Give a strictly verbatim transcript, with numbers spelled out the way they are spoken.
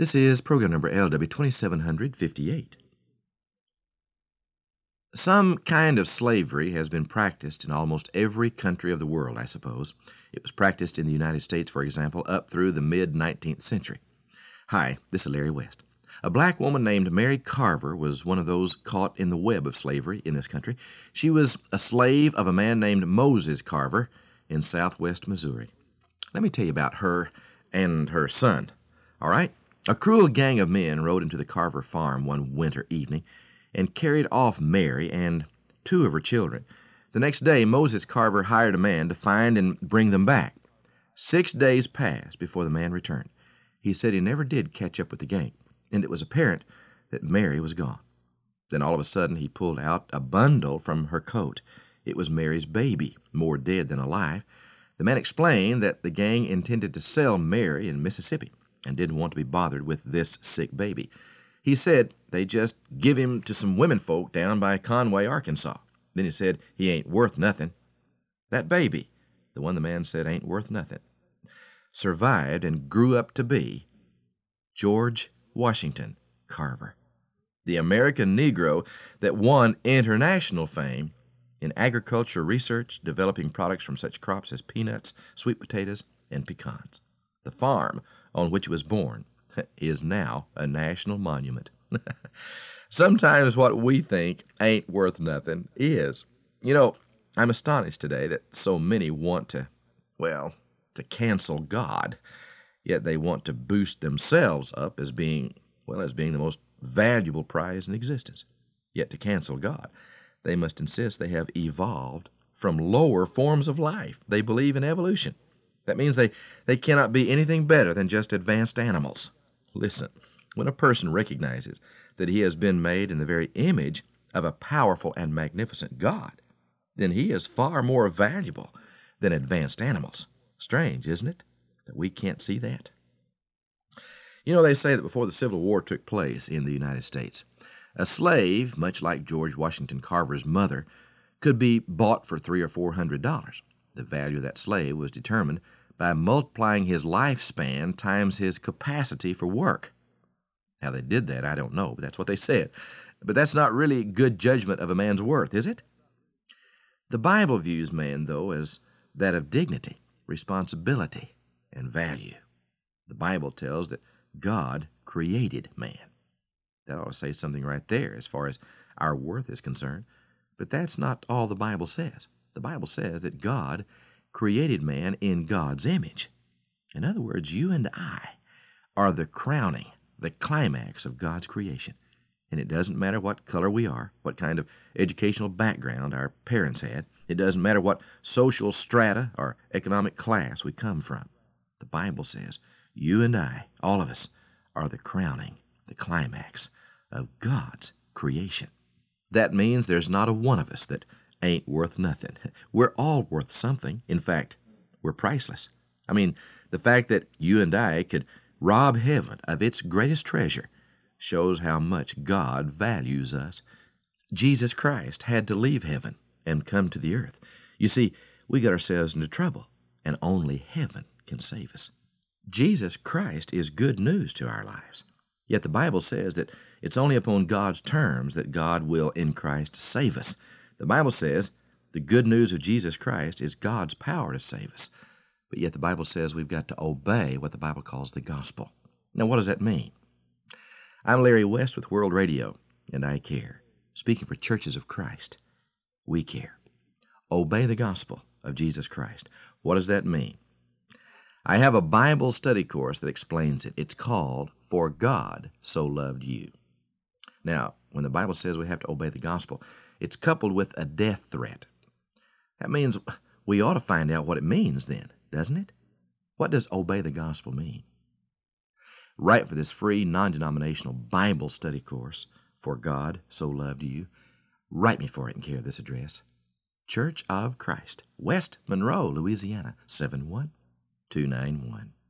This is program number L W twenty-seven fifty-eight. Some kind of slavery has been practiced in almost every country of the world, I suppose. It was practiced in the United States, for example, up through the mid-nineteenth century. Hi, this is Larry West. A black woman named Mary Carver was one of those caught in the web of slavery in this country. She was a slave of a man named Moses Carver in southwest Missouri. Let me tell you about her and her son, all right? A cruel gang of men rode into the Carver farm one winter evening and carried off Mary and two of her children. The next day, Moses Carver hired a man to find and bring them back. Six days passed before the man returned. He said he never did catch up with the gang, and it was apparent that Mary was gone. Then all of a sudden, he pulled out a bundle from her coat. It was Mary's baby, more dead than alive. The man explained that the gang intended to sell Mary in Mississippi and didn't want to be bothered with this sick baby. He said they just give him to some women folk down by Conway, Arkansas. Then he said he ain't worth nothing. That baby, the one the man said ain't worth nothing, survived and grew up to be George Washington Carver, the American Negro that won international fame in agriculture research, developing products from such crops as peanuts, sweet potatoes, and pecans. The farm on which he was born is now a national monument. Sometimes what we think ain't worth nothing is. You know, I'm astonished today that so many want to, well, to cancel God, yet they want to boost themselves up as being, well, as being the most valuable prize in existence. Yet to cancel God, they must insist they have evolved from lower forms of life. They believe in evolution. That means they, they cannot be anything better than just advanced animals. Listen, when a person recognizes that he has been made in the very image of a powerful and magnificent God, then he is far more valuable than advanced animals. Strange, isn't it, that we can't see that? You know, they say that before the Civil War took place in the United States, a slave, much like George Washington Carver's mother, could be bought for three or four hundred dollars. The value of that slave was determined by multiplying his lifespan times his capacity for work. How they did that, I don't know, but that's what they said. But that's not really good judgment of a man's worth, is it? The Bible views man, though, as that of dignity, responsibility, and value. The Bible tells that God created man. That ought to say something right there as far as our worth is concerned. But that's not all the Bible says. The Bible says that God created man in God's image. In other words, you and I are the crowning, the climax of God's creation. And it doesn't matter what color we are, what kind of educational background our parents had. It doesn't matter what social strata or economic class we come from. The Bible says you and I, all of us, are the crowning, the climax of God's creation. That means there's not a one of us that ain't worth nothing. We're all worth something. In fact, we're priceless. I mean, the fact that you and I could rob heaven of its greatest treasure shows how much God values us. Jesus Christ had to leave heaven and come to the earth. You see, we got ourselves into trouble, and only heaven can save us. Jesus Christ is good news to our lives. Yet the Bible says that it's only upon God's terms that God will in Christ save us. The Bible says the good news of Jesus Christ is God's power to save us. But yet the Bible says we've got to obey what the Bible calls the gospel. Now, what does that mean? I'm Larry West with World Radio, and I care. Speaking for Churches of Christ, we care. Obey the gospel of Jesus Christ. What does that mean? I have a Bible study course that explains it. It's called For God So Loved You. Now, when the Bible says we have to obey the gospel, it's coupled with a death threat. That means we ought to find out what it means then, doesn't it? What does obey the gospel mean? Write for this free, non-denominational Bible study course, For God So Loved You. Write me for it in care of this address. Church of Christ, West Monroe, Louisiana, seven one two nine one.